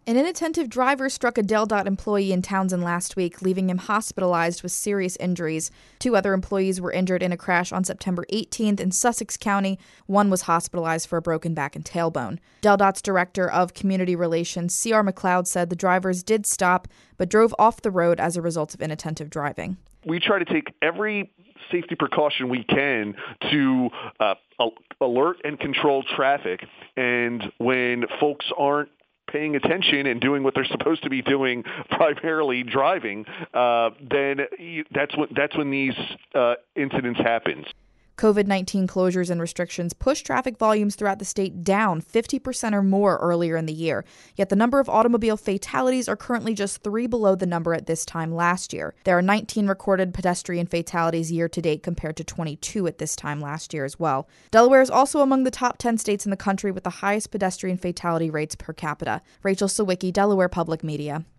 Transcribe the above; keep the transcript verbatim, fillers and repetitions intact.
An inattentive driver struck a Del Dot employee in Townsend last week, leaving him hospitalized with serious injuries. Two other employees were injured in a crash on September eighteenth in Sussex County. One was hospitalized for a broken back and tailbone. Del Dot's Director of Community Relations, C R McLeod, said the drivers did stop, but drove off the road as a result of inattentive driving. We try to take every safety precaution we can to uh, alert and control traffic. And when folks aren't paying attention and doing what they're supposed to be doing, primarily driving, uh, then that's when that's when these uh, incidents happen. COVID nineteen closures and restrictions pushed traffic volumes throughout the state down fifty percent or more earlier in the year. Yet the number of automobile fatalities are currently just three below the number at this time last year. There are nineteen recorded pedestrian fatalities year to date compared to twenty-two at this time last year as well. Delaware is also among the top ten states in the country with the highest pedestrian fatality rates per capita. Rachel Sawicki, Delaware Public Media.